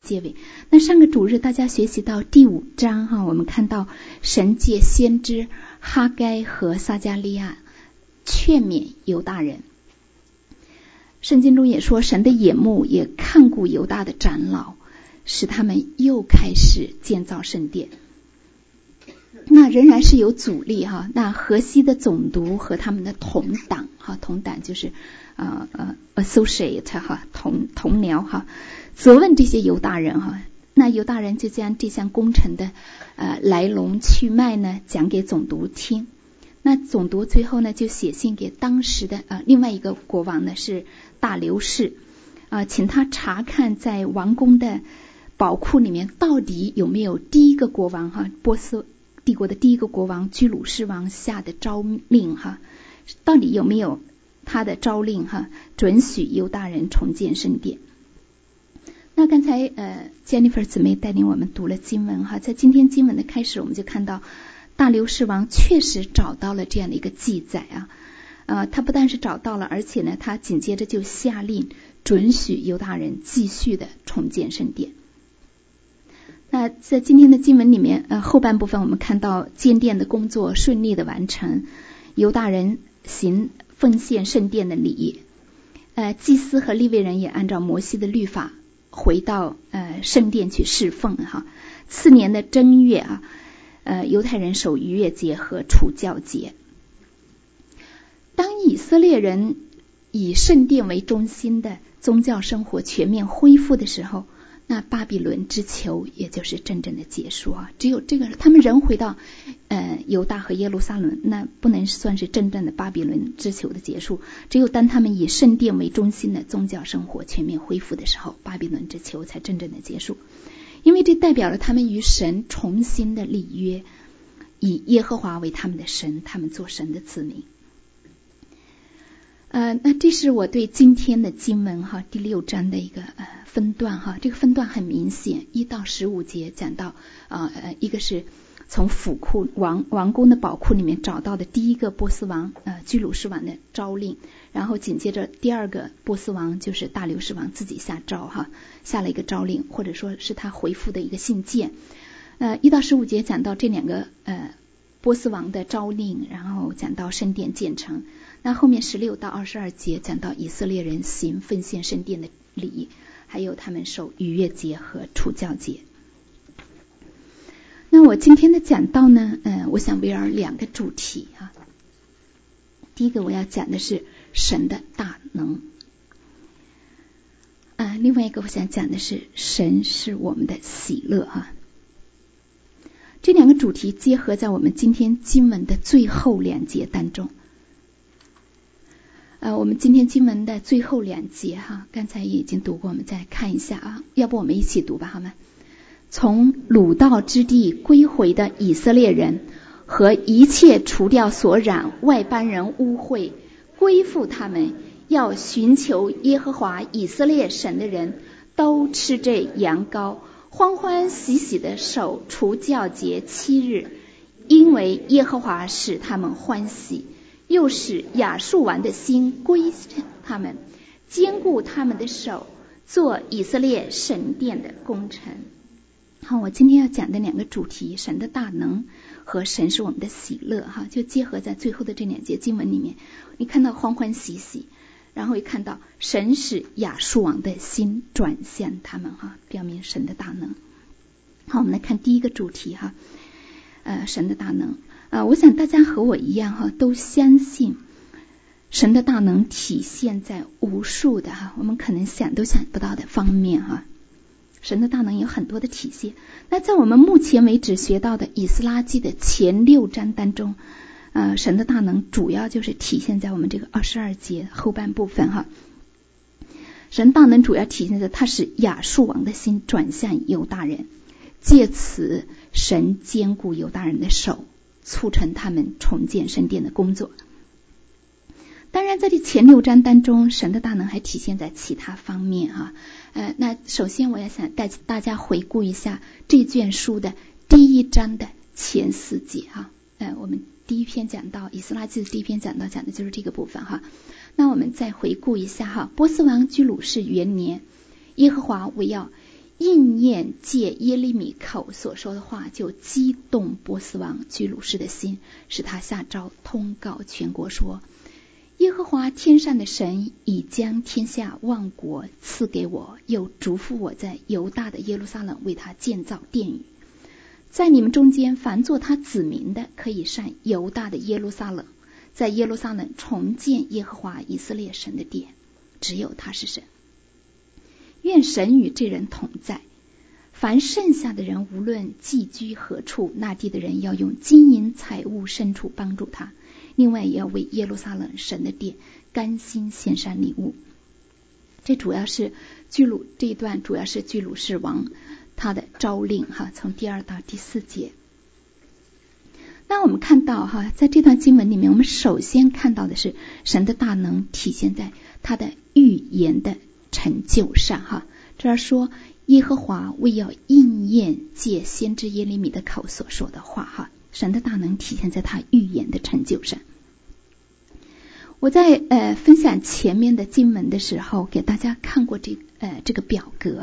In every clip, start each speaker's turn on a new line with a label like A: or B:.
A: 结尾。那上个主日大家学习到第5章哈，我们看到神借先知哈该和撒迦利亚劝勉犹大人。圣经中也说，神的眼目也看顾犹大的长老，使他们又开始建造圣殿。那仍然是有阻力哈。那河西的总督和他们的同党哈，同党就是associate 哈，同僚哈，责问这些犹大人哈。那犹大人就将这项工程的来龙去脉呢讲给总督听。那总督最后呢就写信给当时的另外一个国王呢是大流士请他查看在王宫的宝库里面到底有没有第一个国王哈，波斯帝国的第一个国王居鲁士王下的诏令哈，到底有没有他的诏令哈，准许犹大人重建圣殿。那刚才Jennifer 姊妹带领我们读了经文哈，在今天经文的开始我们就看到大流士王确实找到了这样的一个记载他不但是找到了，而且呢他紧接着就下令准许犹大人继续的重建圣殿。那在今天的经文里面后半部分我们看到建殿的工作顺利的完成，犹大人行奉献圣殿的礼祭司和利未人也按照摩西的律法回到圣殿去侍奉哈。次年的正月犹太人守逾越节和除酵节。当以色列人以圣殿为中心的宗教生活全面恢复的时候，那巴比伦之囚也就是真正的结束只有这个他们人回到犹大和耶路撒冷，那不能算是真正的巴比伦之囚的结束。只有当他们以圣殿为中心的宗教生活全面恢复的时候，巴比伦之囚才真正的结束。因为这代表了他们与神重新的立约，以耶和华为他们的神，他们做神的子民。那这是我对今天的经文哈第6章的一个分段哈。这个分段很明显，1到15节讲到一个是从府库王宫的宝库里面找到的第一个波斯王居鲁士王的诏令，然后紧接着第二个波斯王就是大流士王自己下诏哈，下了一个诏令，或者说是他回复的一个信件。1到15节讲到这两个波斯王的诏令，然后讲到圣殿建成。那后面16到22节讲到以色列人行奉献圣殿的礼，还有他们守逾越节和除酵节。那我今天的讲道呢我想围绕2个主题第一个我要讲的是神的大能另外一个我想讲的是神是我们的喜乐这2个主题结合在我们今天经文的最后2节当中。我们今天经文的最后2节刚才也已经读过，我们再看一下要不我们一起读吧好吗？从掳到之地归回的以色列人和一切除掉所染外邦人污秽归附他们，要寻求耶和华以色列神的人都吃这羊羔，欢欢喜喜的守除酵节7日，因为耶和华使他们欢喜，又使亚述王的心归他们，坚固他们的手，做以色列神殿的工程。好，我今天要讲的2个主题，神的大能和神是我们的喜乐就结合在最后的这2节经文里面。你看到欢欢喜喜，然后也看到神使亚述王的心转向他们表明神的大能。好，我们来看第一个主题神的大能我想大家和我一样都相信神的大能体现在无数的我们可能想都想不到的方面神的大能有很多的体现。那在我们目前为止学到的以斯拉记的前6章当中神的大能主要就是体现在我们这个22节后半部分神大能主要体现在他使亚述王的心转向犹大人，借此神坚固犹大人的手，促成他们重建圣殿的工作。当然在这前6章当中，神的大能还体现在其他方面那首先我也想带大家回顾一下这卷书的第1章的前4节我们第一篇讲到以斯拉记的第一篇讲的就是这个部分那我们再回顾一下波斯王居鲁士元年，耶和华为要应验借耶利米口所说的话，就激动波斯王居鲁士的心，使他下诏通告全国说，耶和华天上的神已将天下万国赐给我，又嘱咐我在犹大的耶路撒冷为他建造殿宇。在你们中间凡做他子民的，可以上犹大的耶路撒冷，在耶路撒冷重建耶和华以色列神的殿，只有他是神。愿神与这人同在。凡剩下的人无论寄居何处，那地的人要用金银财物牲畜帮助他，另外也要为耶路撒冷神的殿甘心献上礼物。这主要是这一段主要是居鲁士王他的诏令从第2到第4节。那我们看到在这段经文里面，我们首先看到的是神的大能体现在他的预言的成就上这儿说耶和华为要应验借先知耶利米的口所说的话神的大能体现在他预言的成就上。我在分享前面的经文的时候，给大家看过这个表格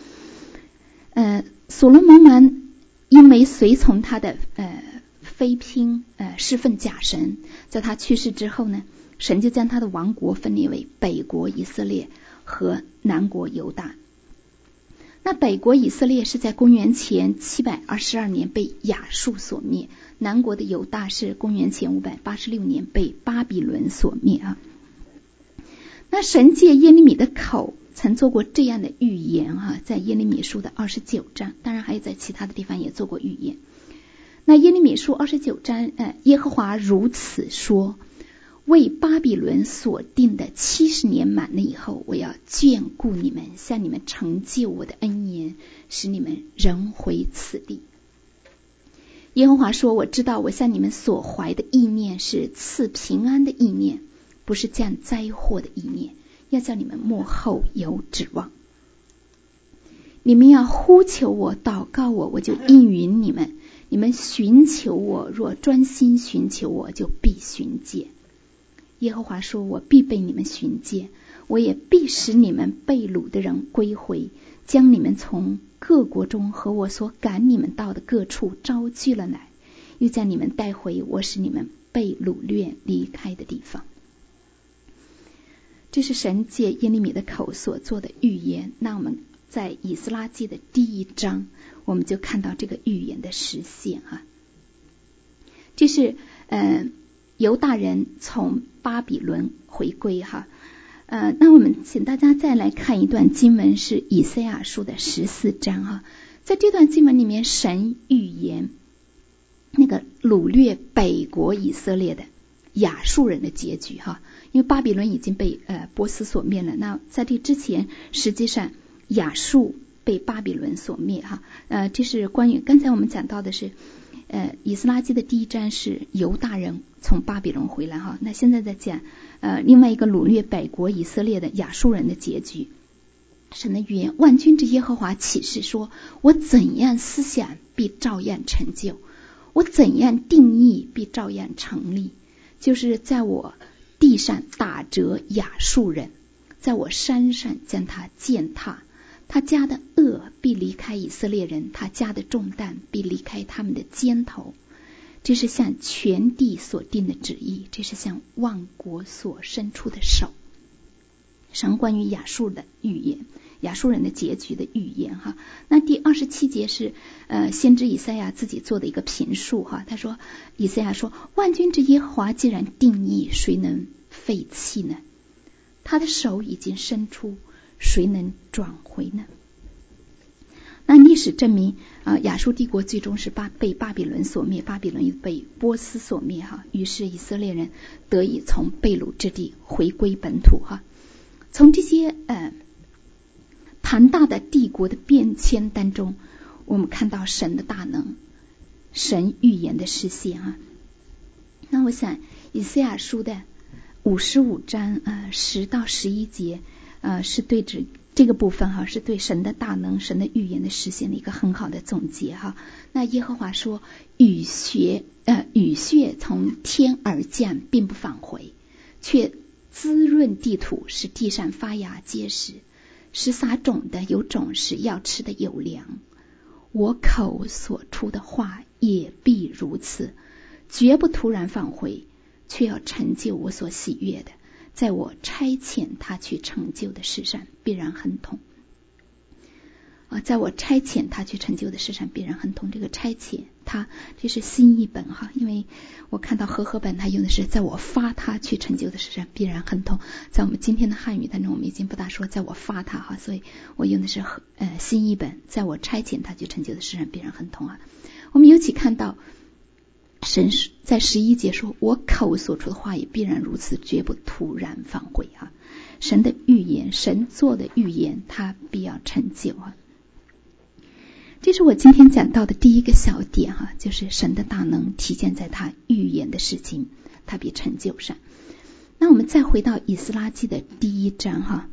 A: 所罗门王因为随从他的妃嫔侍奉假神，在他去世之后呢，神就将他的王国分裂为北国以色列和南国犹大。那北国以色列是在公元前722年被亚述所灭，南国的犹大是公元前586年被巴比伦所灭那神借耶利米的口曾做过这样的预言在耶利米书的29章，当然还有在其他的地方也做过预言。那耶利米书29章耶和华如此说，为巴比伦所定的70年满了以后，我要眷顾你们，向你们成就我的恩言，使你们仍回此地。耶和华说，我知道我向你们所怀的意念是赐平安的意念，不是降灾祸的意念，要叫你们末后有指望。你们要呼求我，祷告我，我就应允你们。你们寻求我，若专心寻求我，就必寻见。耶和华说，我必被你们寻见，我也必使你们被掳的人归回，将你们从各国中和我所赶你们到的各处招聚了来，又将你们带回我使你们被掳掠离开的地方。这是神借耶利米的口所做的预言。那我们在以斯拉记的第1章，我们就看到这个预言的实现这是犹大人从巴比伦回归那我们请大家再来看一段经文，是以赛亚书的14章在这段经文里面，神预言那个掳掠北国以色列的亚述人的结局因为巴比伦已经被波斯所灭了。那在这之前，实际上亚述被巴比伦所灭这是关于刚才我们讲到的是以斯拉记的第1章是犹大人从巴比伦回来那现在在讲另外一个掳掠北国以色列的亚述人的结局。神的预言，万军之耶和华启示说，我怎样思想必照样成就，我怎样定义必照样成立，就是在我地上打折亚述人，在我山上将他践踏，他家的恶必离开以色列人，他家的重担必离开他们的肩头。这是向全地所定的旨意，这是向万国所伸出的手。神关于亚述的预言，亚述人的结局的预言那第27节是先知以赛亚自己做的一个评述他说，以赛亚说，万军之耶和华既然定义，谁能废弃呢？他的手已经伸出，谁能转回呢？那历史证明亚述帝国最终是被巴比伦所灭，巴比伦被波斯所灭于是以色列人得以从被掳之地回归本土从这些庞大的帝国的变迁当中，我们看到神的大能，神预言的实现那我想以赛亚书的55章10到11节是对这个部分是对神的大能、神的预言的实现的一个很好的总结那耶和华说，雨血从天而降，并不返回，却滋润地土，使地上发芽结实。 使撒种的有种，使要吃的有粮。我口所出的话也必如此，绝不突然放回，却要成就我所喜悦的，在我差遣他去成就的事上必然亨通。在我差遣他去成就的事上必然亨通，这个差遣他这是新译本哈，因为我看到和合本他用的是在我发他去成就的事上必然亨通，在我们今天的汉语当中我们已经不大说在我发他哈，所以我用的是新译本，在我差遣他去成就的事上必然亨通啊。我们尤其看到神在11节说，我口所出的话也必然如此，绝不突然放回啊。神的预言，神做的预言他必要成就啊。这是我今天讲到的第一个小点哈，就是神的大能体现在他预言的事情他必成就上。那我们再回到以斯拉记的第1章哈，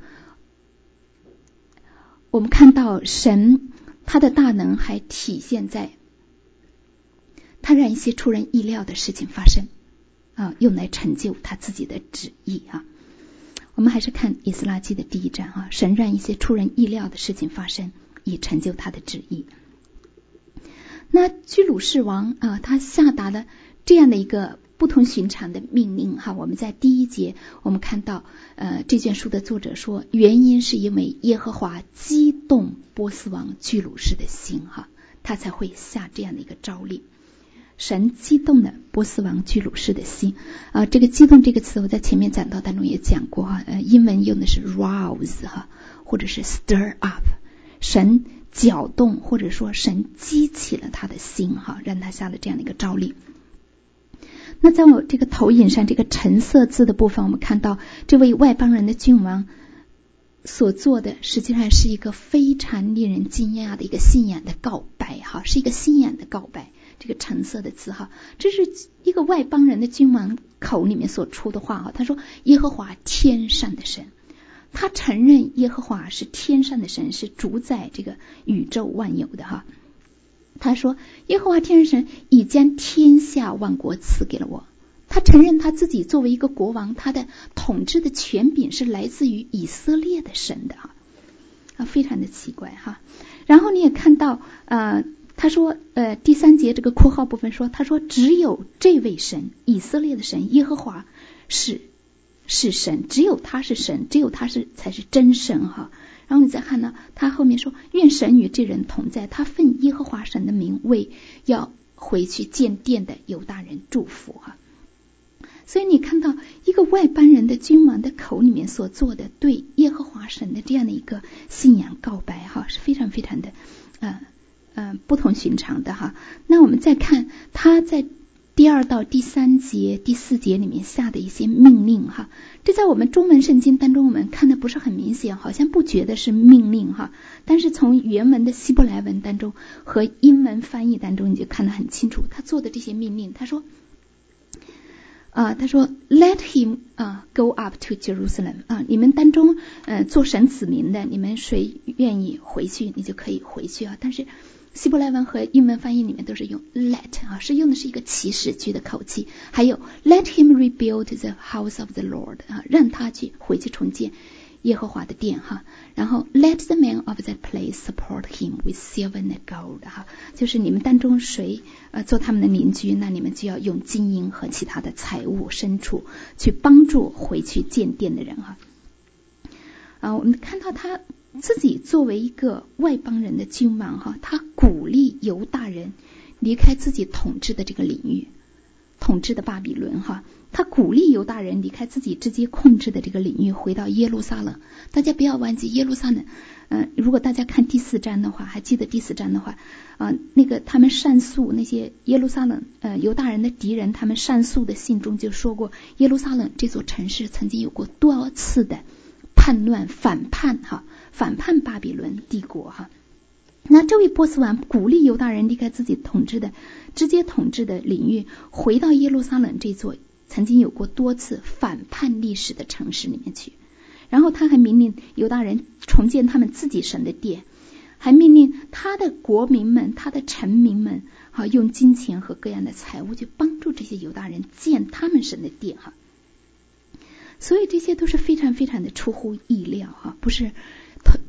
A: 我们看到神他的大能还体现在他让一些出人意料的事情发生用来成就他自己的旨意啊。我们还是看以斯拉记的第1章神让一些出人意料的事情发生，以成就他的旨意。那居鲁士王他下达了这样的一个不同寻常的命令哈。我们在第1节我们看到这卷书的作者说，原因是因为耶和华激动波斯王居鲁士的心哈，他才会下这样的一个诏令。神激动了波斯王居鲁士的心这个激动这个词我在前面讲到当中也讲过哈，英文用的是 rouse 哈，或者是 stir up， 神搅动或者说神激起了他的心哈，让他下了这样的一个诏令。那在我这个投影上这个橙色字的部分，我们看到这位外邦人的君王所做的实际上是一个非常令人惊讶的一个信仰的告白哈，是一个信仰的告白。这个橙色的字哈，这是一个外邦人的君王口里面所出的话哈。他说耶和华天上的神，他承认耶和华是天上的神，是主宰这个宇宙万有的哈。他说耶和华天上神已将天下万国赐给了我，他承认他自己作为一个国王，他的统治的权柄是来自于以色列的神的非常的奇怪哈。然后你也看到他说第3节这个括号部分说，他说只有这位神以色列的神耶和华是神，只有他是神，只有他才是真神哈。然后你再看呢，他后面说愿神与这人同在，他奉耶和华神的名为要回去建殿的犹大人祝福哈。所以你看到一个外邦人的君王的口里面所做的对耶和华神的这样的一个信仰告白哈，是非常非常的不同寻常的哈。那我们再看他在第2到第3节第4节里面下的一些命令哈，这在我们中文圣经当中我们看的不是很明显，好像不觉得是命令哈，但是从原文的希伯来文当中和英文翻译当中你就看得很清楚他做的这些命令。他说Let him go up to Jerusalem 你们当中做神子民的，你们谁愿意回去你就可以回去但是希伯来文和英文翻译里面都是用 let 是用的是一个祈使句的口气。还有 Let him rebuild the house of the Lord 让他去回去重建耶和华的殿哈。然后 Let the men of that place support him with silver and gold 就是你们当中谁做他们的邻居，那你们就要用金银和其他的财物牲畜去帮助回去建殿的人我们看到他自己作为一个外邦人的君王他鼓励犹大人离开自己统治的这个领域，统治的巴比伦他鼓励犹大人离开自己直接控制的这个领域，回到耶路撒冷。大家不要忘记耶路撒冷如果大家看第4章的话，还记得第4章的话那个他们上诉那些耶路撒冷犹大人的敌人，他们上诉的信中就说过，耶路撒冷这座城市曾经有过多次的叛乱反叛巴比伦帝国那这位波斯王鼓励犹大人离开自己直接统治的领域，回到耶路撒冷这座曾经有过多次反叛历史的城市里面去。然后他还命令犹大人重建他们自己神的殿，还命令他的国民们他的臣民们用金钱和各样的财物去帮助这些犹大人建他们神的殿所以这些都是非常非常的出乎意料不是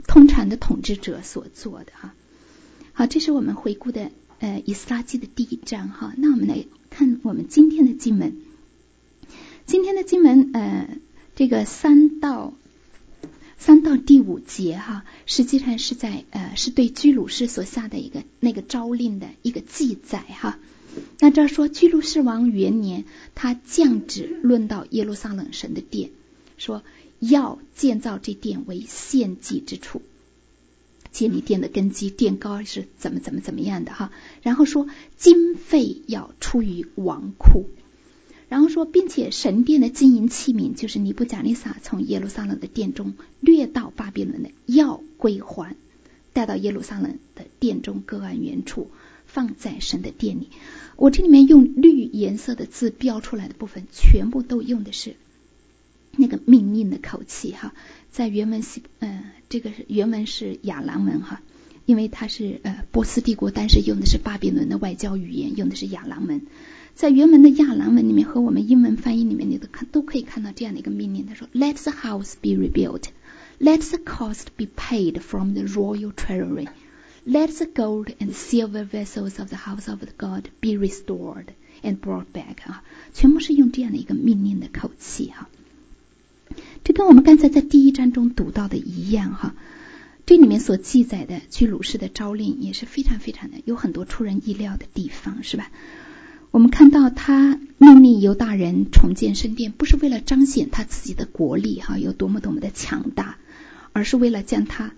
A: 通常的统治者所做的哈。好，这是我们回顾的以斯拉记的第1章哈。那我们来看我们今天的经文。今天的经文这个3到第5节哈，实际上是是对居鲁士所下的那个诏令的一个记载哈。那这说居鲁士王元年，他降旨论到耶路撒冷神的殿，说要建造这殿为献祭之处，建立殿的根基，殿高是怎么样的哈。然后说经费要出于王库，然后说并且神殿的金银器皿，就是尼布甲尼撒从耶路撒冷的殿中掠到巴比伦的，要归还，带到耶路撒冷的殿中各按原处，放在神的殿里。我这里面用绿颜色的字标出来的部分，全部都用的是那个命令的口气哈。在原文这个原文是亚兰文哈，因为它是波斯帝国，但是用的是巴比伦的外交语言，用的是亚兰文。在原文的亚兰文里面和我们英文翻译里面，你都可以看到这样的一个命令，他说 Let the house be rebuilt, let the cost be paid from the royal treasury, let the gold and silver vessels of the house of the God be restored and brought back 全部是用这样的一个命令的口气哈。这跟我们刚才在第1章中读到的一样哈。这里面所记载的居鲁士的诏令也是非常的有很多出人意料的地方，是吧？我们看到他命令犹大人重建圣殿，不是为了彰显他自己的国力哈有多么的强大，而是为了将他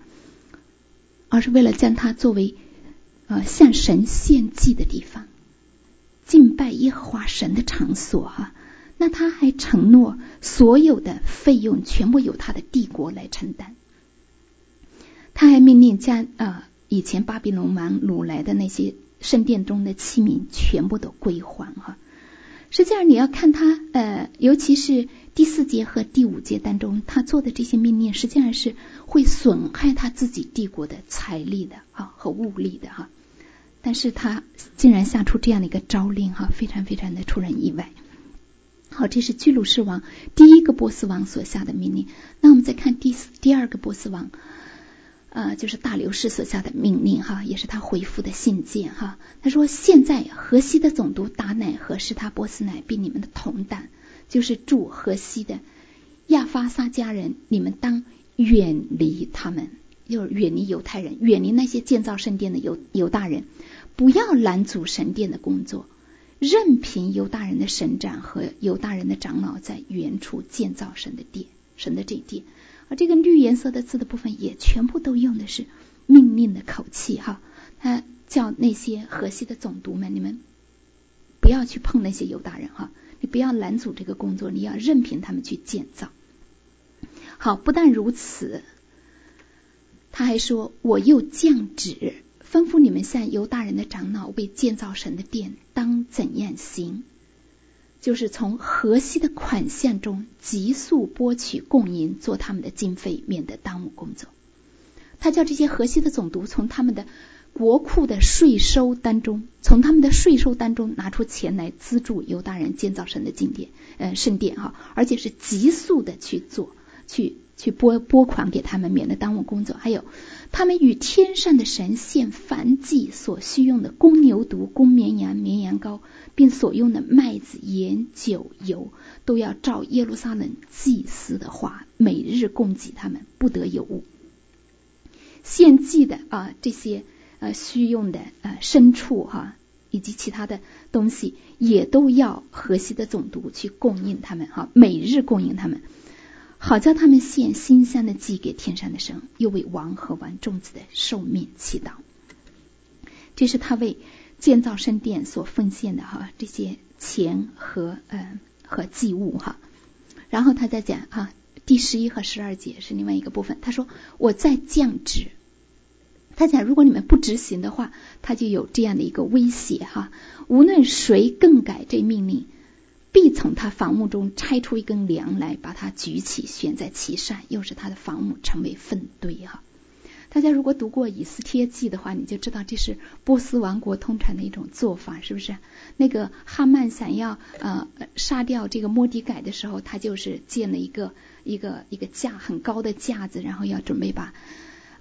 A: 作为向神献祭的地方，敬拜耶和华神的场所哈。那他还承诺所有的费用全部由他的帝国来承担。他还命令将以前巴比伦王掳来的那些圣殿中的器皿全部都归还哈。实际上你要看他尤其是第4节和第5节当中他做的这些命令，实际上是会损害他自己帝国的财力的和物力的哈。但是他竟然下出这样的一个诏令哈，非常的出人意外。好，这是居鲁士王第1个波斯王所下的命令。那我们再看第2个波斯王就是大流士所下的命令哈，也是他回复的信件哈。他说现在河西的总督达乃和示他波斯乃并你们的同党，就是住河西的亚法撒家人，你们当远离他们，就是远离犹太人，远离那些建造圣殿的犹大人，不要拦阻神殿的工作，任凭犹大人的省长和犹大人的长老在原处建造神的殿，神的这殿。而这个绿颜色的字的部分也全部都用的是命令的口气哈。他叫那些河西的总督们，你们不要去碰那些犹大人哈，你不要拦阻这个工作，你要任凭他们去建造。好，不但如此，他还说我又降旨吩咐你们向犹大人的长老为建造神的殿当怎样行，就是从河西的款项中急速拨取供银，做他们的经费，免得耽误工作。他叫这些河西的总督从他们的国库的税收当中，拿出钱来资助犹大人建造神的圣殿哈，而且是急速的去做，去拨款给他们，免得耽误工作。还有他们与天上的神献燔祭所需用的公牛犊、公绵羊、绵羊羔，并所用的麦子、盐、酒、油，都要照耶路撒冷祭司的话，每日供给他们，不得有误。献祭的这些需用的牲畜哈，以及其他的东西，也都要河西的总督去供应他们哈，每日供应他们，好叫他们献馨香的祭给天上的神，又为王和王众子的寿命祈祷。这是他为建造圣殿所奉献的哈这些钱和祭物哈。然后他再讲第11和12节是另外一个部分，他说我再降旨，他讲如果你们不执行的话，他就有这样的一个威胁哈，无论谁更改这命令，必从他房屋中拆出一根梁来，把它举起悬在其上，又使他的房屋成为粪堆哈。大家如果读过以斯帖记的话，你就知道这是波斯王国通常的一种做法，是不是？那个哈曼想要杀掉这个末底改的时候，他就是建了一个架很高的架子，然后要准备把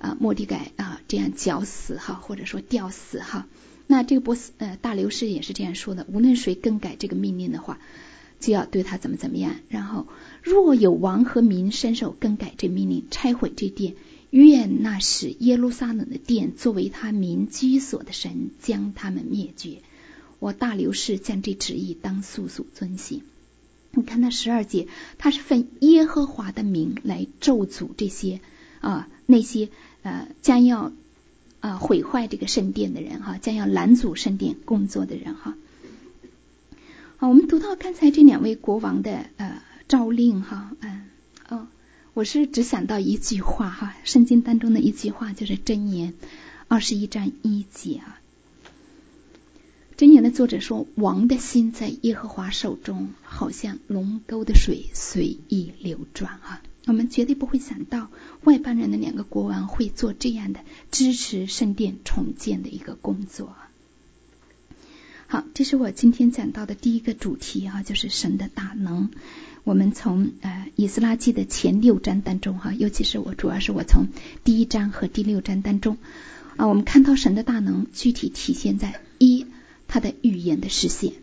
A: 末底改这样绞死或者说吊死那这个大流士也是这样说的，无论谁更改这个命令的话，就要对他怎么样。然后若有王和民伸手更改这命令，拆毁这殿，愿那使耶路撒冷的殿作为他民居所的神将他们灭绝。我大流士将这旨意当速速遵行。你看他12节，他是分耶和华的名来咒诅这些那些将要毁坏这个圣殿的人将要拦阻圣殿工作的人我们读到刚才这2位国王的诏令我是只想到一句话圣经当中的一句话，就是箴言21章1节箴言的作者说，王的心在耶和华手中，好像龙沟的水随意流转我们绝对不会想到外邦人的2个国王会做这样的支持圣殿重建的一个工作好，这是我今天讲到的第一个主题就是神的大能。我们从以斯拉记的前6章当中尤其是主要是我从第1章和第6章当中我们看到神的大能具体体现在1他的预言的实现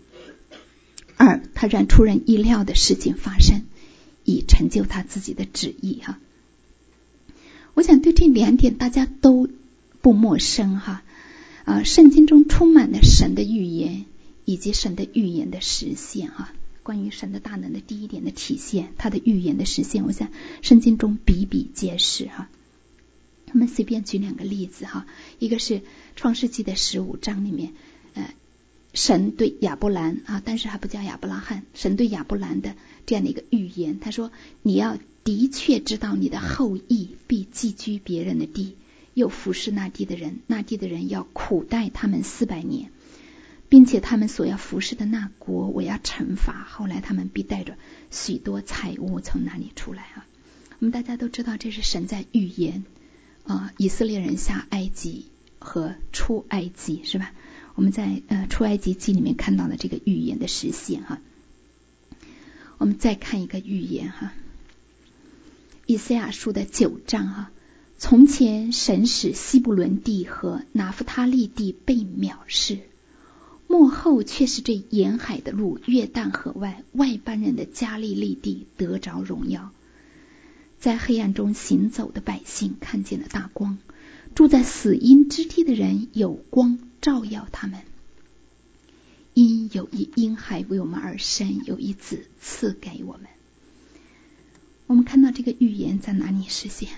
A: ，2他让出人意料的事情发生，以成就他自己的旨意我想对这2点大家都不陌生圣经中充满了神的预言以及神的预言的实现关于神的大能的第1点的体现，他的预言的实现，我想圣经中比比皆是我们随便举2个例子一个是创世纪的15章里面神对亚伯兰但是还不叫亚伯拉罕，神对亚伯兰的这样的一个预言，他说你要的确知道你的后裔必寄居别人的地，又服侍那地的人，那地的人要苦待他们400年，并且他们所要服侍的那国我要惩罚，后来他们必带着许多财物从那里出来我们大家都知道这是神在预言以色列人下埃及和出埃及是吧？我们在出埃及记里面看到了这个预言的实现我们再看一个预言以赛亚书的9章从前神使西布伦地和拿弗他利地被藐视，末后却是这沿海的路约旦河外外邦人的加利利地得着荣耀。在黑暗中行走的百姓看见了大光，住在死荫之地的人有光照耀他们。因有一婴孩为我们而生，有一子赐给我们。我们看到这个预言在哪里实现？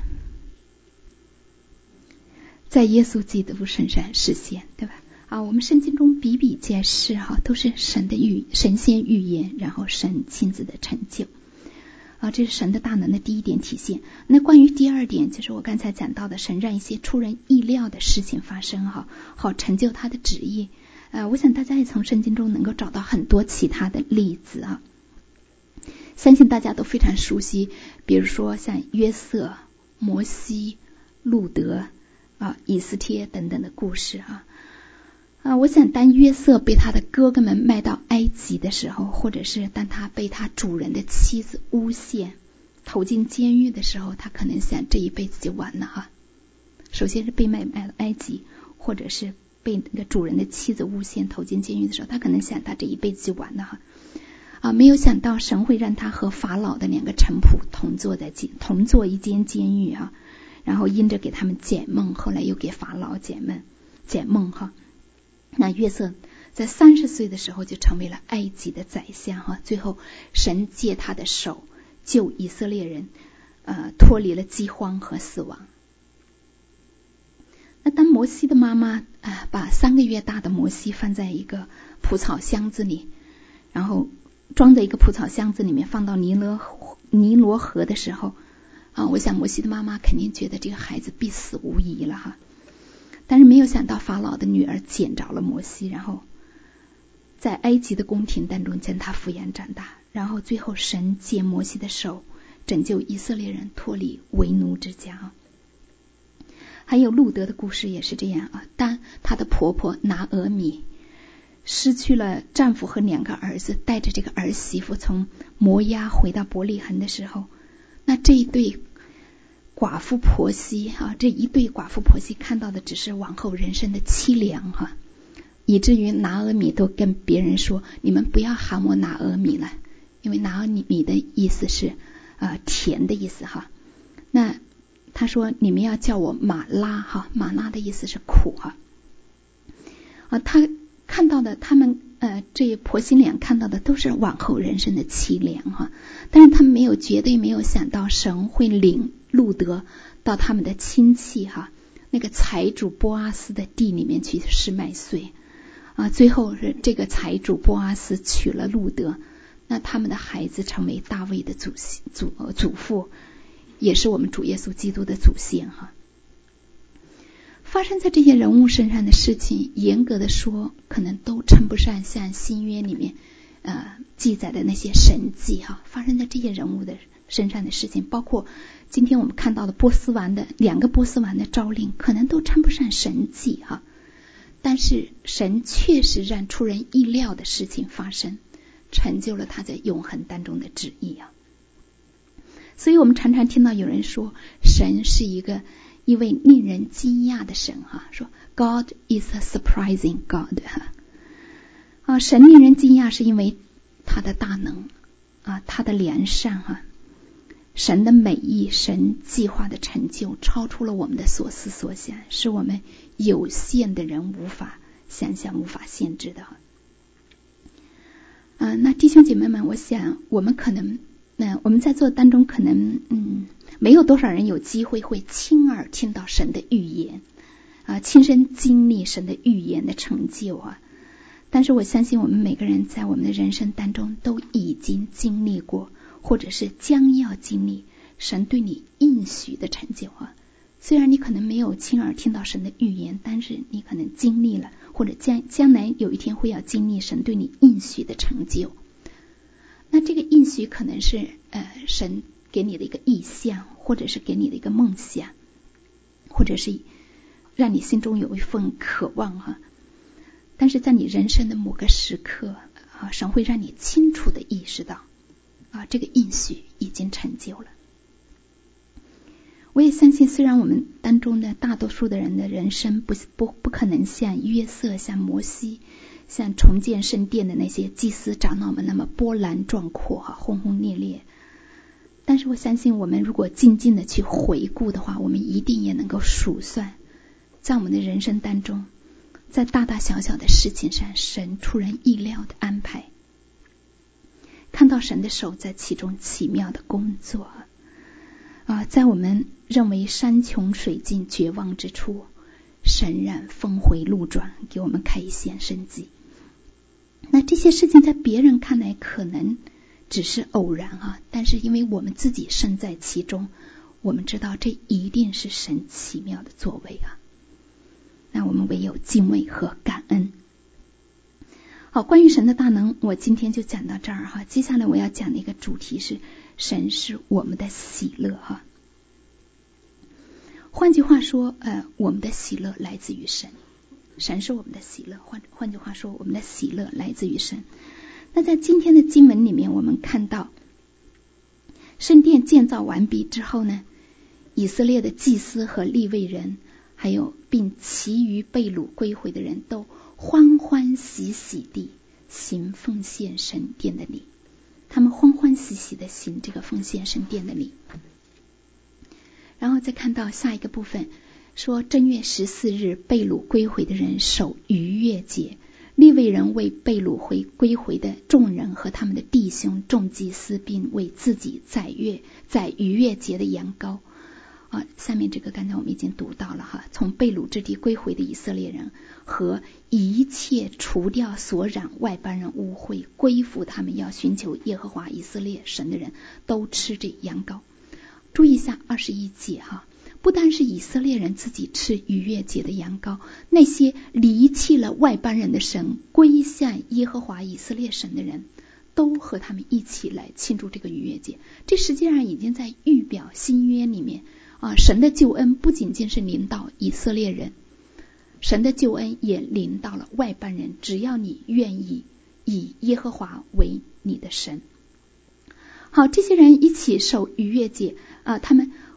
A: 在耶稣基督身上实现，对吧？我们圣经中比比皆是都是神先预言，然后神亲自的成就这是神的大能的第1点体现。那关于第2点，就是我刚才讲到的，神让一些出人意料的事情发生好成就他的旨意我想大家也从圣经中能够找到很多其他的例子相信大家都非常熟悉，比如说像约瑟、摩西、路德以斯帖等等的故事我想当约瑟被他的哥哥们卖到埃及的时候，或者是当他被他主人的妻子诬陷投进监狱的时候，他可能想这一辈子就完了首先是被卖到埃及，或者是被那个主人的妻子诬陷投进监狱的时候，他可能想他这一辈子就完了没有想到神会让他和法老的2个臣仆同坐一间监狱然后因着给他们解梦，后来又给法老解梦那约瑟在30岁的时候就成为了埃及的宰相最后神借他的手救以色列人脱离了饥荒和死亡。那当摩西的妈妈把3个月大的摩西放在一个蒲草箱子里，然后装在一个蒲草箱子里面放到尼罗河的时候我想摩西的妈妈肯定觉得这个孩子必死无疑了但是没有想到法老的女儿捡着了摩西，然后在埃及的宫廷当中将他抚养长大，然后最后神借摩西的手拯救以色列人脱离为奴之家还有路德的故事也是这样当她的婆婆拿俄米失去了丈夫和2个儿子，带着这个儿媳妇从摩押回到伯利恒的时候，那这一对寡妇婆媳这一对寡妇婆媳看到的只是往后人生的凄凉以至于拿俄米都跟别人说，你们不要喊我拿俄米了，因为拿俄米的意思是甜的意思那他说你们要叫我马拉马拉的意思是苦他看到的，他们这婆媳俩看到的都是往后人生的凄凉但是他们绝对没有想到神会领路得到他们的亲戚那个财主波阿斯的地里面去拾麦穗最后是这个财主波阿斯娶了路得，那他们的孩子成为大卫的祖父，也是我们主耶稣基督的祖先发生在这些人物身上的事情，严格的说可能都称不上像新约里面记载的那些神迹发生在这些人物的身上的事情，包括今天我们看到的两个波斯王的诏令，可能都称不上神迹但是神确实让出人意料的事情发生，成就了他在永恒当中的旨意所以我们常常听到有人说神是一位令人惊讶的神说 God is a surprising God 神令人惊讶是因为他的大能他的良善神的美意，神计划的成就超出了我们的所思所想，是我们有限的人无法想象无法限制的那弟兄姐妹们，我想我们在座当中可能没有多少人有机会会亲耳听到神的预言亲身经历神的预言的成就但是我相信我们每个人在我们的人生当中都已经经历过，或者是将要经历神对你应许的成就虽然你可能没有亲耳听到神的预言，但是你可能经历了，或者将来有一天会要经历神对你应许的成就。那这个应许可能是神给你的一个意象，或者是给你的一个梦想，或者是让你心中有一份渴望但是在你人生的某个时刻神会让你清楚的意识到这个应许已经成就了。我也相信，虽然我们当中的大多数的人的人生不可能像约瑟、像摩西、像重建圣殿的那些祭司长老们那么波澜壮阔轰轰烈烈，但是我相信我们如果静静的去回顾的话，我们一定也能够数算在我们的人生当中，在大大小小的事情上神出人意料的安排，看到神的手在其中奇妙的工作在我们认为山穷水尽绝望之处，神让峰回路转，给我们开显生机。那这些事情在别人看来可能只是偶然但是因为我们自己身在其中，我们知道这一定是神奇妙的作为那我们唯有敬畏和感恩。好，关于神的大能我今天就讲到这儿接下来我要讲的一个主题是神是我们的喜乐换句话说我们的喜乐来自于神，神是我们的喜乐，换句话说我们的喜乐来自于神。那在今天的经文里面，我们看到圣殿建造完毕之后呢，以色列的祭司和利未人还有并其余被掳归回的人都欢欢喜喜地行奉献神殿的礼，他们欢欢喜喜地行这个奉献神殿的礼。然后再看到下一个部分说，正月14日被掳归回的人守逾越节，利未人为被掳归回的众人和他们的弟兄众祭司，并为自己宰逾越节的羊羔下面这个刚才我们已经读到了从被掳之地归回的以色列人和一切除掉所染外邦人污秽归服他们要寻求耶和华以色列神的人都吃这羊羔。注意一下21节不单是以色列人自己吃逾越节的羊羔，那些离弃了外邦人的神归向耶和华以色列神的人都和他们一起来庆祝这个逾越节。这实际上已经在预表新约里面神的救恩不仅仅是临到以色列人，神的救恩也临到了外邦人，只要你愿意以耶和华为你的神。好，这些人一起守逾越节他们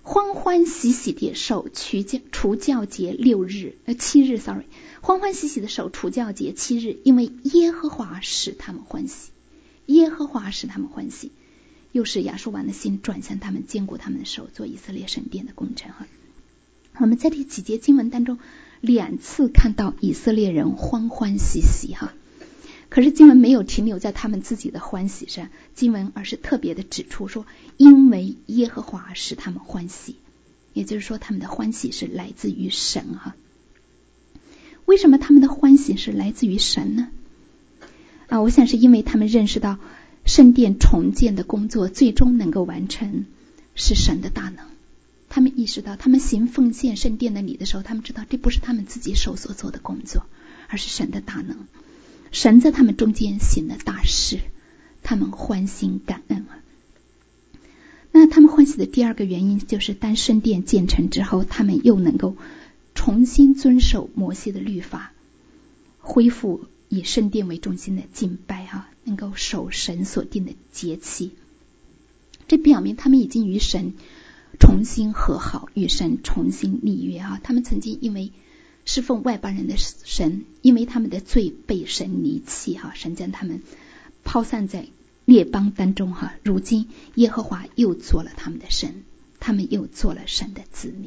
A: 欢欢喜喜地守除酵节7日，欢欢喜喜地守除酵节7日，因为耶和华使他们欢喜，耶和华使他们欢喜，又使亚述王的心转向他们，坚固他们的手，做以色列神殿的工程。我们在这几节经文当中2次看到以色列人欢欢喜喜可是经文没有停留在他们自己的欢喜上，经文而是特别的指出说，因为耶和华使他们欢喜，也就是说他们的欢喜是来自于神为什么他们的欢喜是来自于神呢？我想是因为他们认识到圣殿重建的工作最终能够完成是神的大能，他们意识到他们行奉献圣殿的礼的时候，他们知道这不是他们自己手所做的工作，而是神的大能，神在他们中间行了大事，他们欢欣感恩那他们欢喜的第2个原因就是，当圣殿建成之后，他们又能够重新遵守摩西的律法，恢复以圣殿为中心的敬拜能够守神所定的节期。这表明他们已经与神重新和好，与神重新立约他们曾经因为侍奉外邦人的神，因为他们的罪被神离弃神将他们抛散在列邦当中如今耶和华又做了他们的神，他们又做了神的子民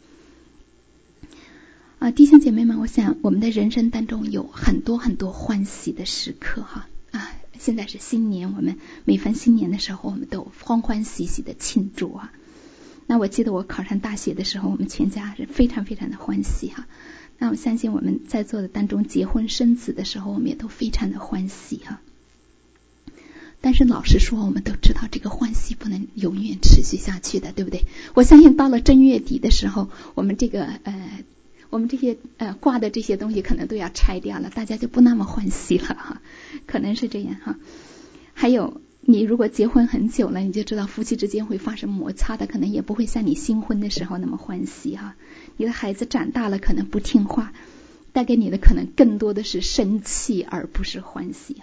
A: 弟兄姐妹们，我想我们的人生当中有很多很多欢喜的时刻现在是新年，我们每逢新年的时候，我们都欢欢喜喜的庆祝那我记得我考上大学的时候，我们全家是非常非常的欢喜那我相信我们在座的当中结婚生子的时候，我们也都非常的欢喜但是老实说，我们都知道这个欢喜不能永远持续下去的，对不对？我相信到了正月底的时候，我们这些挂的这些东西可能都要拆掉了，大家就不那么欢喜了可能是这样还有你如果结婚很久了，你就知道夫妻之间会发生摩擦的，可能也不会像你新婚的时候那么欢喜你的孩子长大了可能不听话，带给你的可能更多的是生气而不是欢喜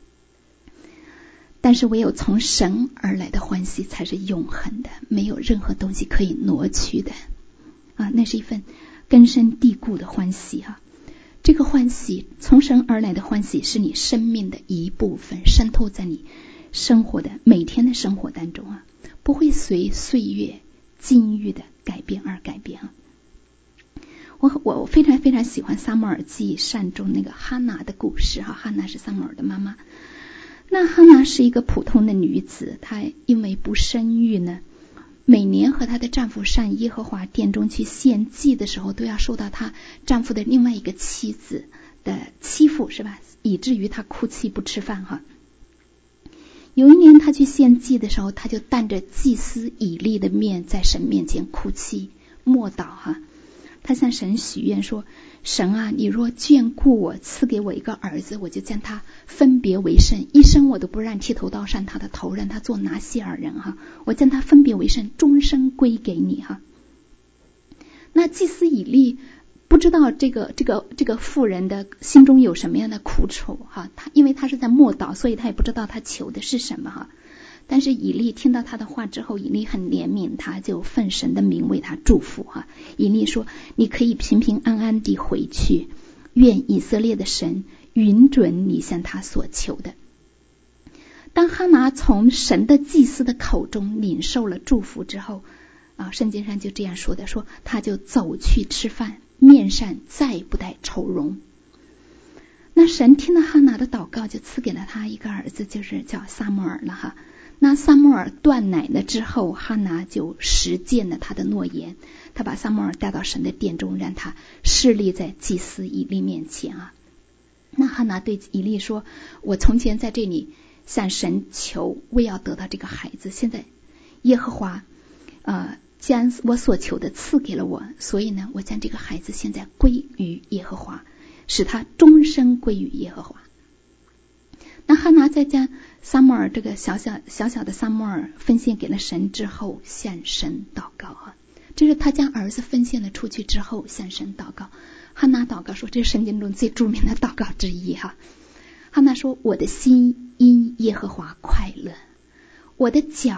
A: 但是唯有从神而来的欢喜才是永恒的，没有任何东西可以挪去的那是一份根深蒂固的欢喜这个欢喜，从神而来的欢喜，是你生命的一部分，渗透在你生活的每天的生活当中不会随岁月境遇的改变而改变我非常非常喜欢撒母耳记上中那个哈拿的故事哈拿是撒母耳的妈妈。那哈拿是一个普通的女子，她因为不生育呢，每年和她的丈夫上耶和华殿中去献祭的时候，都要受到她丈夫的另外一个妻子的欺负，是吧？以至于她哭泣不吃饭有一年她去献祭的时候，她就当着祭司以利的面在神面前哭泣默祷她向神许愿说，神啊，你若眷顾我，赐给我一个儿子，我就将他分别为圣，一生我都不让剃头刀上他的头，让他做拿细耳人我将他分别为圣，终身归给你那祭司以利不知道这个妇人的心中有什么样的苦楚因为他是在默祷，所以他也不知道他求的是什么但是以利听到他的话之后，以利很怜悯他，就奉神的名为他祝福以利说，你可以平平安安地回去，愿以色列的神允准你向他所求的。当哈拿从神的祭司的口中领受了祝福之后圣经上就这样说的，说他就走去吃饭，面上再不带愁容。那神听了哈拿的祷告，就赐给了他一个儿子，就是叫撒母耳了那撒母耳断奶了之后，哈拿就实践了他的诺言，他把撒母耳带到神的殿中，让他侍立在祭司以利面前那哈拿对以利说，我从前在这里向神求，为要得到这个孩子，现在耶和华将我所求的赐给了我，所以呢，我将这个孩子现在归于耶和华，使他终身归于耶和华。那哈拿在将撒母耳这个小小的撒母耳分献给了神之后，向神祷告这是他将儿子分献了出去之后向神祷告。哈拿祷告说，这是圣经中最著名的祷告之一哈拿说，我的心因耶和华快乐，我的脚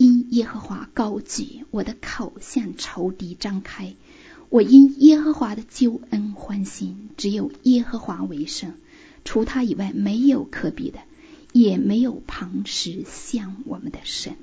A: 因耶和华高举，我的口向仇敌张开。我因耶和华的救恩欢心，只有耶和华为圣，除他以外没有可比的，也没有旁石像我们的神。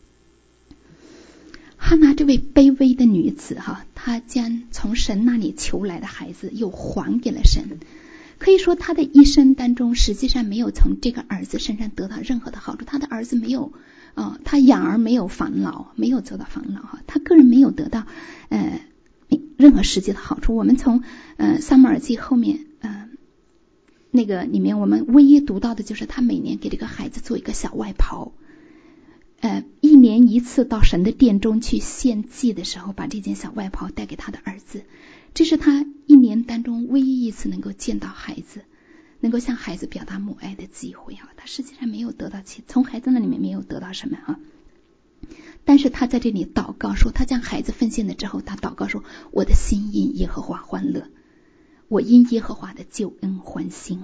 A: 哈拿这位卑微的女子她将从神那里求来的孩子又还给了神。可以说她的一生当中实际上没有从这个儿子身上得到任何的好处。她的儿子没有他养儿没有防老，没有走到防老他个人没有得到任何实际的好处。我们从撒母耳记后面那个里面，我们唯一读到的就是他每年给这个孩子做一个小外袍，1年1次到神的殿中去献祭的时候，把这件小外袍带给他的儿子。这是他1年当中唯一一次能够见到孩子，能够向孩子表达母爱的机会他实际上没有得到从孩子那里面没有得到什么但是他在这里祷告说，他将孩子奉献了之后，他祷告说，我的心因耶和华欢乐，我因耶和华的救恩欢心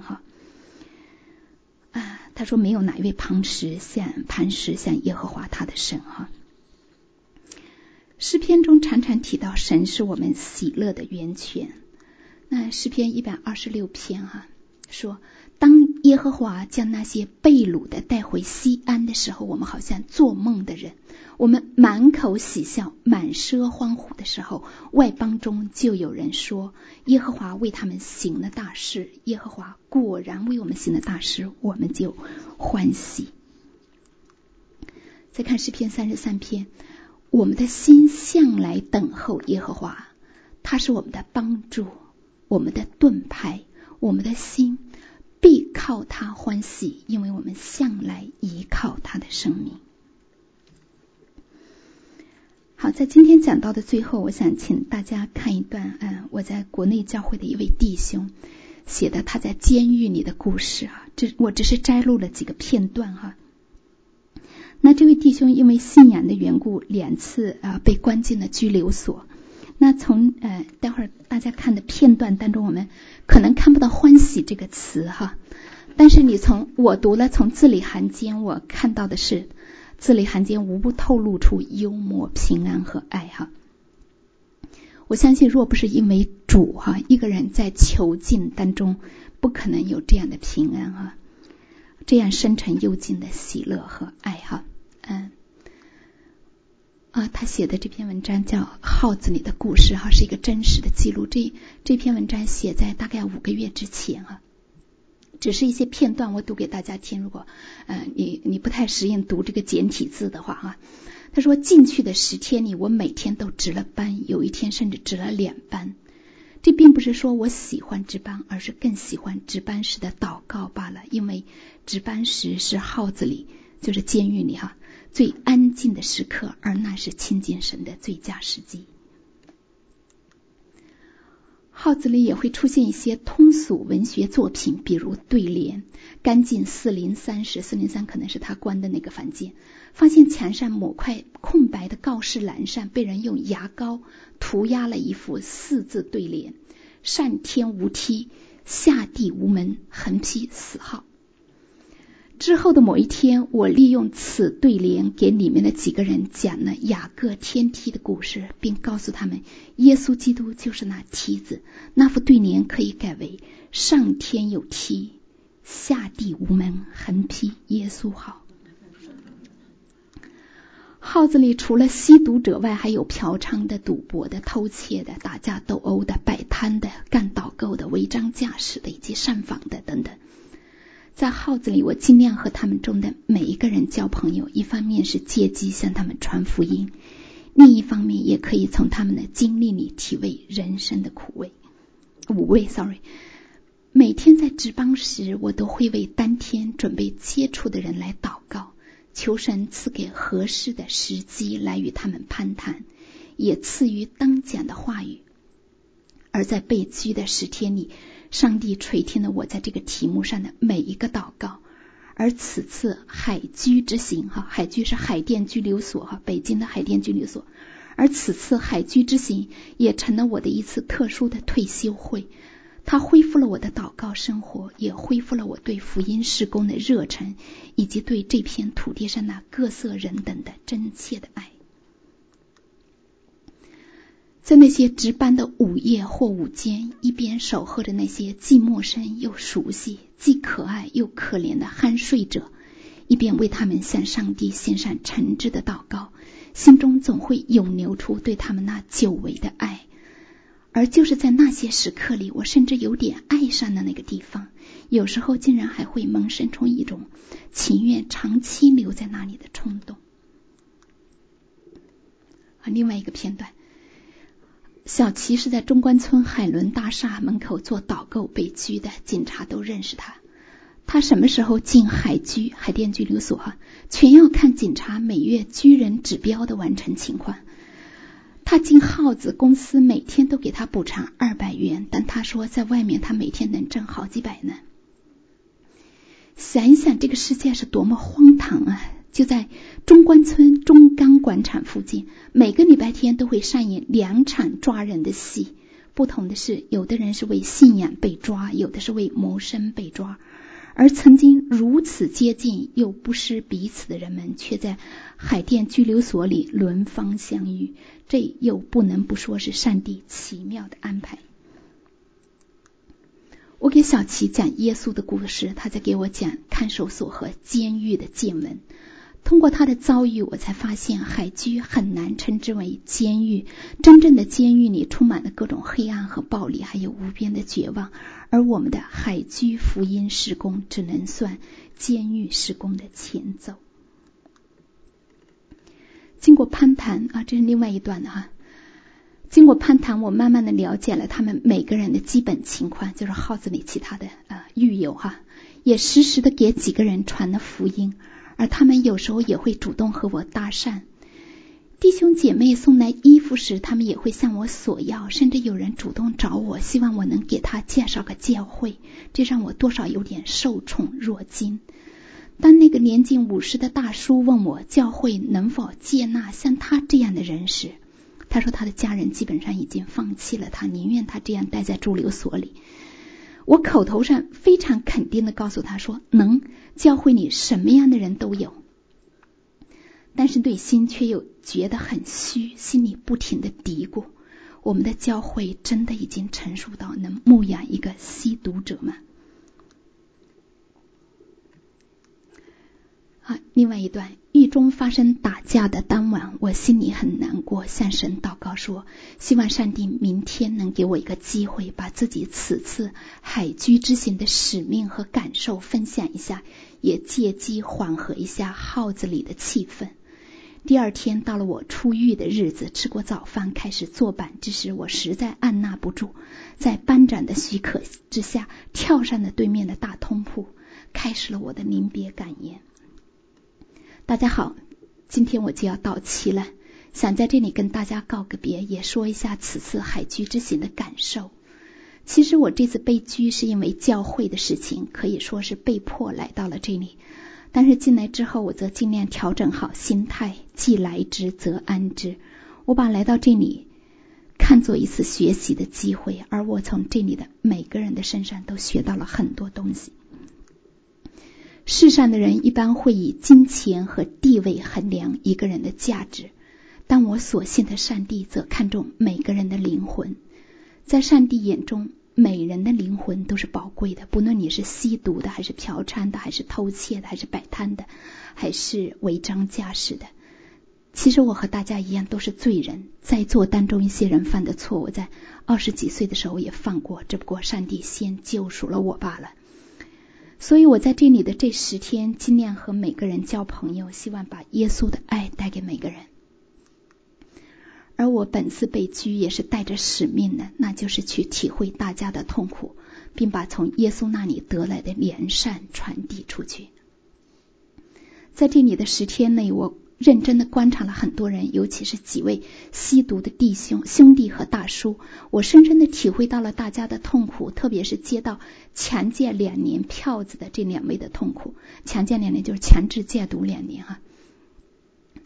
A: 他说没有哪一位磐石像耶和华他的神诗篇中常常提到神是我们喜乐的源泉。那诗篇126篇说，当耶和华将那些被掳的带回西安的时候，我们好像做梦的人，我们满口喜笑，满奢欢呼的时候，外邦中就有人说，耶和华为他们行了大事，耶和华果然为我们行了大事，我们就欢喜。再看诗篇33篇，我们的心向来等候耶和华，他是我们的帮助，我们的盾牌，我们的心必靠他欢喜，因为我们向来依靠他的生命。好，在今天讲到的最后，我想请大家看一段我在国内教会的一位弟兄写的他在监狱里的故事我只是摘录了几个片段那这位弟兄因为信仰的缘故2次被关进了拘留所。那从待会儿大家看的片段当中，我们可能看不到欢喜这个词但是我读了从字里行间，我看到的是字里行间无不透露出幽默、平安和爱我相信若不是因为主一个人在囚禁当中不可能有这样的平安这样深沉幽静的喜乐和爱他写的这篇文章叫《号子里的故事》是一个真实的记录。这篇文章写在大概5个月之前只是一些片段我读给大家听。如果你不太适应读这个简体字的话他说，进去的10天里，我每天都值了班，有一天甚至值了2班。这并不是说我喜欢值班，而是更喜欢值班时的祷告罢了。因为值班时是号子里，就是监狱里最安静的时刻，而那是亲近神的最佳时机。号子里也会出现一些通俗文学作品，比如对联。干净403时，403可能是他关的那个房间，发现墙上某块空白的告示栏上被人用牙膏涂鸦了一副4字对联：上天无梯，下地无门，横批死号。之后的某一天，我利用此对联给里面的几个人讲了雅各天梯的故事，并告诉他们耶稣基督就是那梯子。那副对联可以改为上天有梯，下地无门，横批耶稣好。号子里除了吸毒者外，还有嫖娼的、赌博的、偷窃的、打架斗殴的、摆摊的、干导购的、违章驾驶的以及上访的等等。在号子里，我尽量和他们中的每一个人交朋友，一方面是借机向他们传福音，另一方面也可以从他们的经历里体味人生的五味。每天在值班时，我都会为当天准备接触的人来祷告，求神赐给合适的时机来与他们攀谈，也赐予当讲的话语。而在被拘的10天里，上帝垂听了我在这个题目上的每一个祷告。而此次海居之行海居是海淀拘留所北京的海淀拘留所。而此次海居之行也成了我的一次特殊的退休会，它恢复了我的祷告生活， 也恢复了我对福音事工的热忱，以及对这片土地上那各色人等的真切的爱。在那些值班的午夜或午间，一边守候着那些既陌生又熟悉、既可爱又可怜的酣睡者，一边为他们向上帝献上诚挚的祷告，心中总会涌流出对他们那久违的爱。而就是在那些时刻里，我甚至有点爱上了那个地方，有时候竟然还会萌生出一种情愿长期留在那里的冲动。另外一个片段，小琪是在中关村海伦大厦门口做导购被拘的，警察都认识他。他什么时候进海淀拘留所全要看警察每月拘人指标的完成情况。他进耗子公司每天都给他补偿200元，但他说在外面他每天能挣好几百呢。想一想这个世界是多么荒唐啊！就在中关村中钢广场附近，每个礼拜天都会上演2场抓人的戏。不同的是，有的人是为信仰被抓，有的是为谋生被抓。而曾经如此接近又不失彼此的人们，却在海淀拘留所里轮番相遇，这又不能不说是上帝奇妙的安排。我给小琪讲耶稣的故事，他在给我讲看守所和监狱的见闻。通过他的遭遇，我才发现海拘很难称之为监狱，真正的监狱里充满了各种黑暗和暴力，还有无边的绝望，而我们的海拘福音事工只能算监狱事工的前奏。经过攀谈这是另外一段的经过攀谈，我慢慢的了解了他们每个人的基本情况，就是耗子里其他的狱友也实时的给几个人传了福音，而他们有时候也会主动和我搭讪。弟兄姐妹送来衣服时，他们也会向我索要，甚至有人主动找我，希望我能给他介绍个教会，这让我多少有点受宠若惊。当那个年近50的大叔问我教会能否接纳像他这样的人时，他说他的家人基本上已经放弃了他，宁愿他这样待在拘留所里。我口头上非常肯定地告诉他说，能，教会里什么样的人都有，但是内心却又觉得很虚，心里不停地嘀咕，我们的教会真的已经成熟到能牧养一个吸毒者吗？另外一段，狱中发生打架的当晚，我心里很难过，向神祷告说，希望上帝明天能给我一个机会，把自己此次海拘之行的使命和感受分享一下，也借机缓和一下耗子里的气氛。第二天到了我出狱的日子，吃过早饭开始坐板之时，我实在按捺不住，在班长的许可之下，跳上了对面的大通铺，开始了我的临别感言。大家好，今天我就要到期了，想在这里跟大家告个别，也说一下此次海拘之行的感受。其实我这次被拘是因为教会的事情，可以说是被迫来到了这里。但是进来之后，我则尽量调整好心态，既来之则安之。我把来到这里看作一次学习的机会，而我从这里的每个人的身上都学到了很多东西。世上的人一般会以金钱和地位衡量一个人的价值，但我所信的上帝则看重每个人的灵魂。在上帝眼中，每人的灵魂都是宝贵的，不论你是吸毒的，还是嫖娼的，还是偷窃的，还是摆摊的，还是违章驾驶的。其实我和大家一样都是罪人，在座当中一些人犯的错，我在20几岁的时候也犯过，只不过上帝先救赎了我罢了。所以我在这里的这10天尽量和每个人交朋友，希望把耶稣的爱带给每个人。而我本次被拘也是带着使命的，那就是去体会大家的痛苦，并把从耶稣那里得来的良善传递出去。在这里的10天内，我认真的观察了很多人，尤其是几位吸毒的兄弟和大叔，我深深的体会到了大家的痛苦，特别是接到强戒2年票子的这2位的痛苦。强戒2年就是强制戒毒2年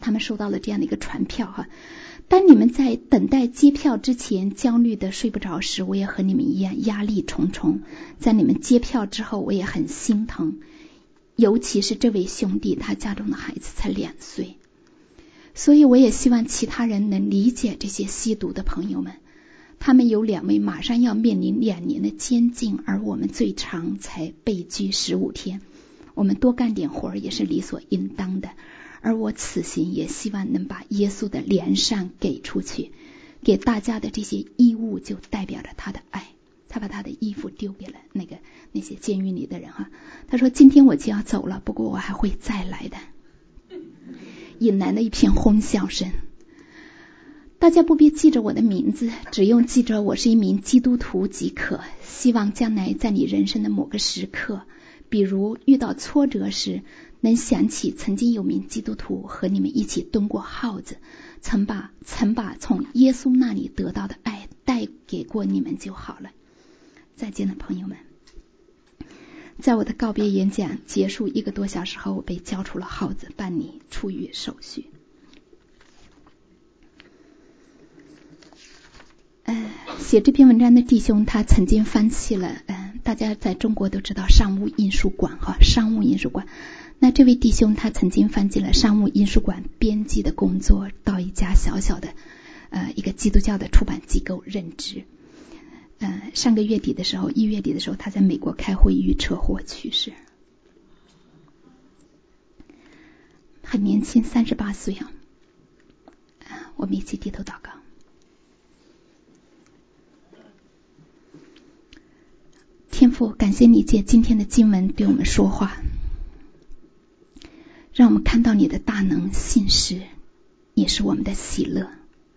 A: 他们收到了这样的一个传票哈。当你们在等待机票之前焦虑的睡不着时，我也和你们一样压力重重。在你们接票之后，我也很心疼，尤其是这位兄弟，他家中的孩子才2岁。所以我也希望其他人能理解这些吸毒的朋友们，他们有2位马上要面临2年的监禁，而我们最长才被拘15天。我们多干点活也是理所应当的，而我此行也希望能把耶稣的良善给出去，给大家的这些衣物就代表着他的爱。他把他的衣服丢给了那些监狱里的人哈。他说今天我就要走了，不过我还会再来的。引来了一片哄笑声。大家不必记着我的名字，只用记着我是一名基督徒即可。希望将来在你人生的某个时刻，比如遇到挫折时，能想起曾经有名基督徒和你们一起蹲过耗子，曾把从耶稣那里得到的爱带给过你们就好了。再见了，朋友们。在我的告别演讲结束1个多小时后，我被交出了耗子，办理出狱手续。写这篇文章的弟兄，他曾经放弃了大家在中国都知道商务印书馆哈，商务印书馆。那这位弟兄他曾经放弃了商务印书馆编辑的工作，到一家小小的一个基督教的出版机构任职。上个月底的时候，1月底的时候，他在美国开会遇车祸去世，很年轻，38岁啊。我们一起低头祷告。天父，感谢你借今天的经文对我们说话，让我们看到你的大能信实，也是我们的喜乐。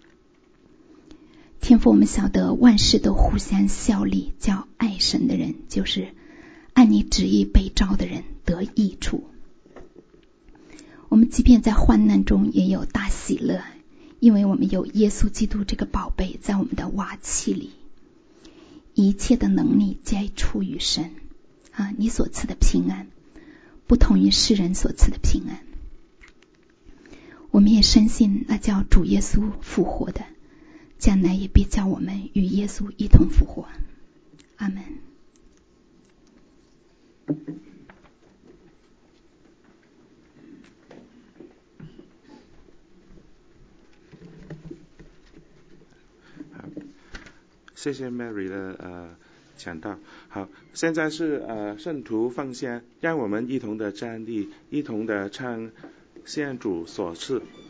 A: 天父，我们晓得万事都互相效力，叫爱神的人，就是按你旨意被召的人得益处。我们即便在患难中也有大喜乐，因为我们有耶稣基督这个宝贝在我们的瓦器里。一切的能力皆出于神你所赐的平安不同于世人所赐的平安。我们也深信那叫主耶稣复活的，将来也必叫我们与耶稣一同复活。阿们。
B: 谢谢 Mary 的讲道。好，现在是圣徒奉献，让我们一同的站立，一同的唱献主所赐。